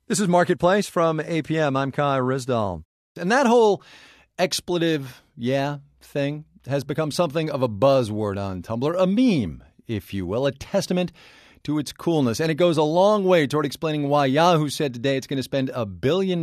This is Marketplace from APM. I'm Kai Rizdal. And that whole expletive thing has become something of a buzzword on Tumblr, a meme, if you will, a testament to its coolness. And it goes a long way toward explaining why Yahoo said today it's going to spend $1 billion,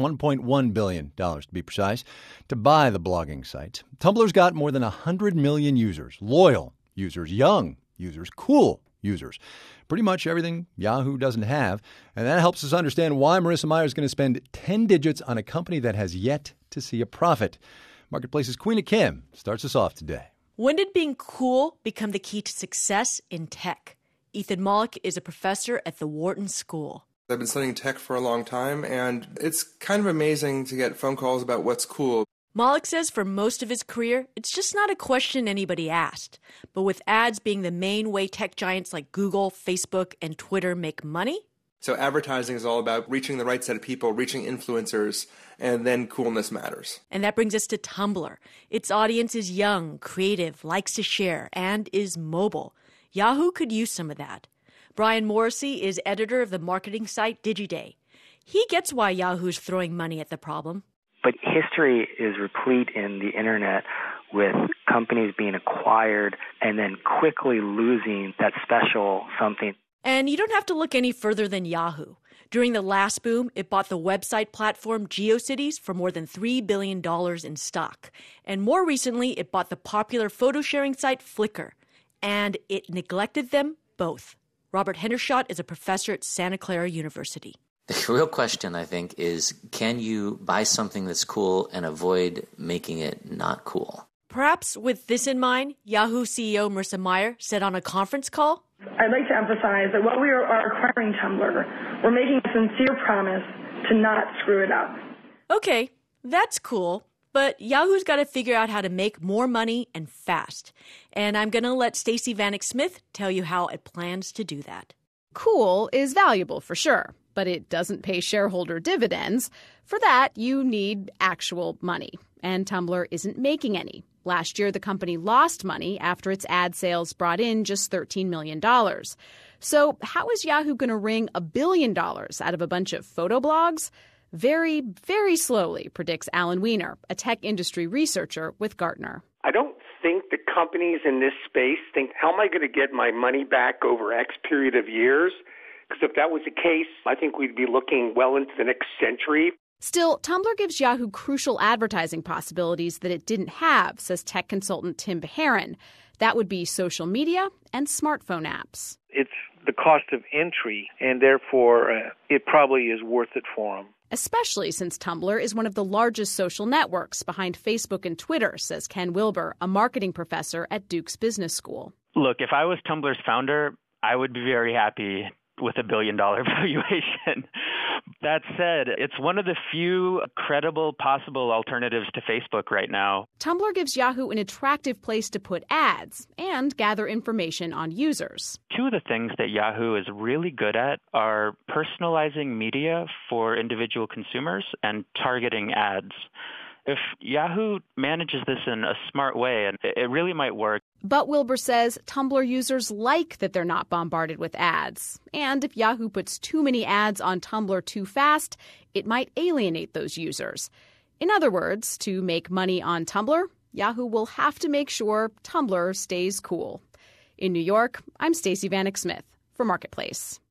$1.1 billion to be precise, to buy the blogging site. Tumblr's got more than 100 million users, loyal users, young users, cool users. Pretty much everything Yahoo doesn't have. And that helps us understand why Marissa Mayer is going to spend 10 digits on a company that has yet to see a profit. Marketplace's Queena Kim starts us off today. When did being cool become the key to success in tech? Ethan Mollick is a professor at the Wharton School. I've been studying tech for a long time, and it's kind of amazing to get phone calls about what's cool. Mollick says for most of his career, it's just not a question anybody asked. But with ads being the main way tech giants like Google, Facebook, and Twitter make money? So advertising is all about reaching the right set of people, reaching influencers, and then coolness matters. And that brings us to Tumblr. Its audience is young, creative, likes to share, and is mobile. Yahoo could use some of that. Brian Morrissey is editor of the marketing site Digiday. He gets why Yahoo's throwing money at the problem. But history is replete in the internet with companies being acquired and then quickly losing that special something. And you don't have to look any further than Yahoo. During the last boom, it bought the website platform GeoCities for more than $3 billion in stock. And more recently, it bought the popular photo-sharing site Flickr. And it neglected them both. Robert Hendershot is a professor at Santa Clara University. The real question, I think, is can you buy something that's cool and avoid making it not cool? Perhaps with this in mind, Yahoo CEO Marissa Mayer said on a conference call, I'd like to emphasize that while we are acquiring Tumblr, we're making a sincere promise to not screw it up. Okay, that's cool. But Yahoo's got to figure out how to make more money and fast. And I'm going to let Stacey Vanek Smith tell you how it plans to do that. Cool is valuable for sure, but it doesn't pay shareholder dividends. For that, you need actual money. And Tumblr isn't making any. Last year, the company lost money after its ad sales brought in just $13 million. So how is Yahoo going to wring $1 billion out of a bunch of photo blogs? Very, very slowly, predicts Alan Weiner, a tech industry researcher with Gartner. I don't think the companies in this space think, how am I going to get my money back over X period of years? Because if that was the case, I think we'd be looking well into the next century. Still, Tumblr gives Yahoo crucial advertising possibilities that it didn't have, says tech consultant Tim Beharon. That would be social media and smartphone apps. It's the cost of entry, and therefore it probably is worth it for them. Especially since Tumblr is one of the largest social networks behind Facebook and Twitter, says Ken Wilber, a marketing professor at Duke's Business School. Look, if I was Tumblr's founder, I would be very happy with $1 billion valuation. That said, it's one of the few credible possible alternatives to Facebook right now. Tumblr gives Yahoo an attractive place to put ads and gather information on users. Two of the things that Yahoo is really good at are personalizing media for individual consumers and targeting ads. If Yahoo manages this in a smart way, and it really might work. But Wilbur says Tumblr users like that they're not bombarded with ads. And if Yahoo puts too many ads on Tumblr too fast, it might alienate those users. In other words, to make money on Tumblr, Yahoo will have to make sure Tumblr stays cool. In New York, I'm Stacey Vanek Smith for Marketplace.